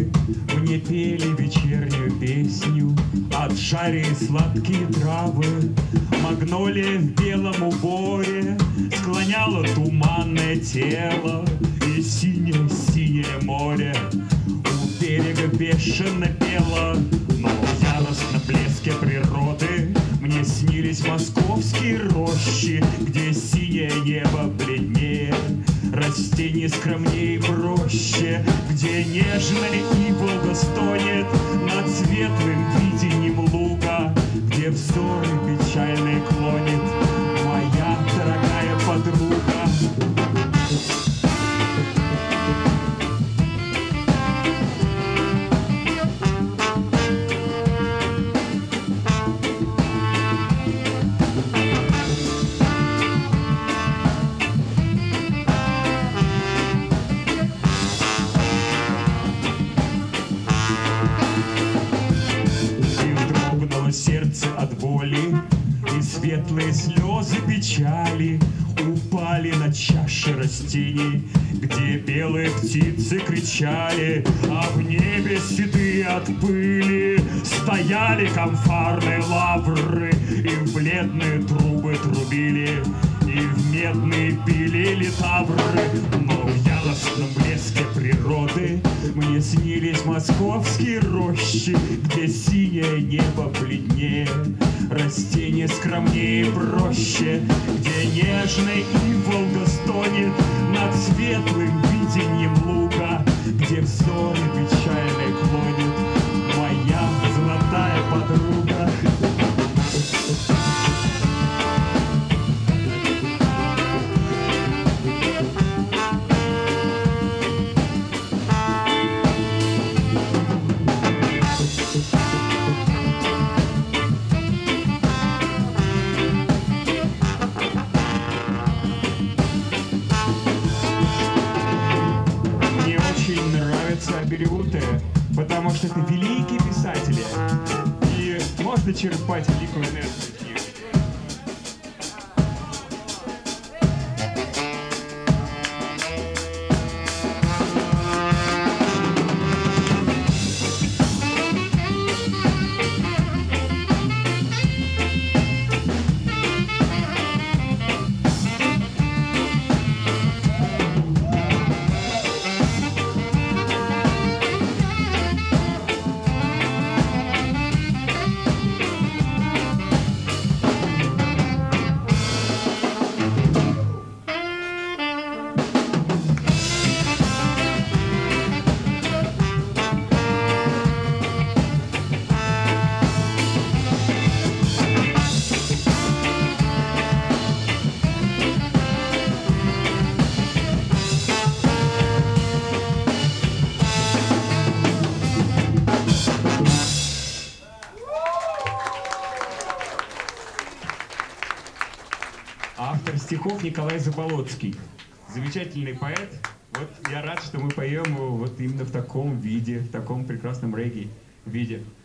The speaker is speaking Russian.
травы мне пели вечернюю песню. Отжарили сладкие травы, магнолия в белом уборе склоняла туманное тело, и синее-синее море у берега бешено пело. Но в яростном блеске природы мне снились московские рощи, где синее небо бледнее, растения скромнее и проще, где нежная иволга стонет над светлым видением луга, где взоры печальные клонит моя дорогая подруга. Сердце от боли, и светлые слезы печали упали на чаши растений, где белые птицы кричали, а в небе седые от пыли стояли камфорные лавры, и в бледные трубы трубили, и в медные пилили тавры. Но в яростном блеске природы мне снились московские рощи, где синее небо бледнее, растения скромнее и проще, где нежная иволга стонет над светлым видением луга, где взоры печальные клонит моя золотая подруга. Бериуты, потому что это великие писатели, и можно черпать великую энергию от них. Автор стихов Николай Заболоцкий. Замечательный поэт. Вот я рад, что мы поем вот именно в таком виде, в таком прекрасном регги виде.